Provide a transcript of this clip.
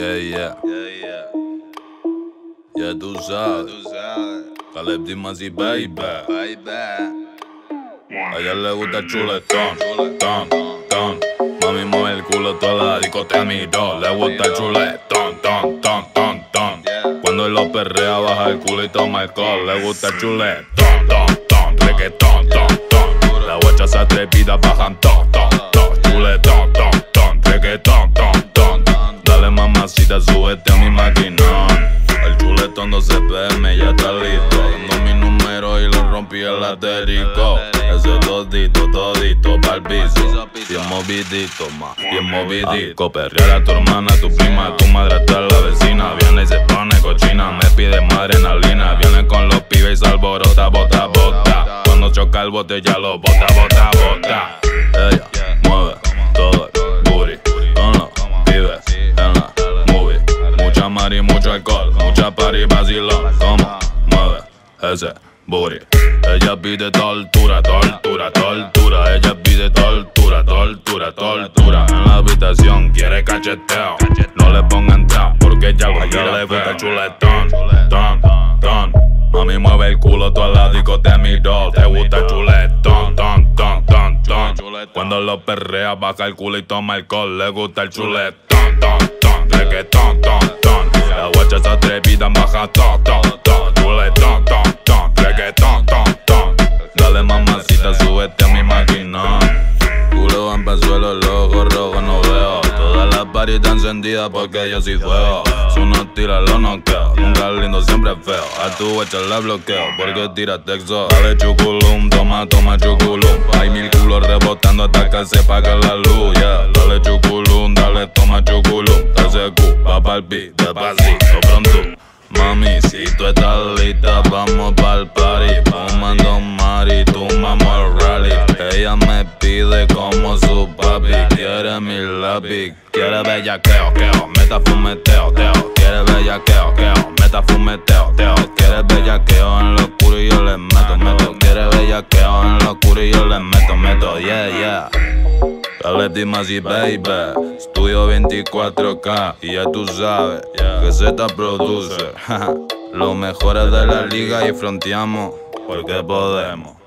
Yeah. Ya tú sabes. Caleb Dimas y Baby. A ella le gusta el chuletón, ton. Mami mueve el culo toda la discoteca miró. Le gusta el chuletón, ton. Cuando él lo perrea baja el culo y toma alcohol. Le gusta el chuletón, reggaetón, ton. La guacha se atrevida bajan ton. Chuletón, reggaetón, ton. Dale mamacita, súbete a mi maquinón. El chuletón 12 PM ya está listo. Dando mi número y lo rompí el asterisco. Ese todito pa'l piso. Bien movidito, bien movidito. Perrear a tu hermana, a tu prima, a tu madre, hasta la vecina. Viene y se pone cochina, me pide más adrenalina. Viene con los pibes y se alborota, bota. Cuando choca el bote ya lo bota. Ella mueve todo el booty con los pibes en la movie. Mucha mari, mucho alcohol, mucha party, vacilón. Como mueve ese booty. Ella pide tortura. Ella pide tortura. En la habitación quiere cacheteo. No le pongan trap porque ya le gusta el chuletón. Ton. Mami mueve el culo toda la discoteca miró. Te gusta el chuletón, ton. Cuando lo perrea baja el culo y toma alcohol. Le gusta el chuletón, ton. Reggaetón, ton. La guacha se atrevida baja ton. Chuletón, ton. Reggaetón, ton. Dale mamacita, súbete a mi maquinón. Culo va en suelo, loco, rojo no veo. Todas las parties están encendidas porque yo soy fuego. Si uno tira lo noqueo, nunca lindo, siempre feo. A tu guacha la bloqueo porque tira texto. Dale chuculum, toma chuculum. Hay 1000 culos rebotando hasta que se apaga la luz, yeah. Dale chuculum, toma chuculum. Ese cu va pa'l beat, despacito, pronto. Mami, si tú estás lista, vamos pa'l party. Fumando mari, tú mamo el rally. Ella me pide como su papi. Quiere mi lápiz, quiere bellaqueo, meta fumeteo, quiere bellaqueo, meta fumeteo, quiere bellaqueo en lo oscuro y yo le meto, quiere bellaqueo en lo oscuro y yo le meto, yeah. Caleb Dimas y Baby, estudio 24K y ya tú sabes que Z produce. Los mejores de la liga y fronteamos porque podemos.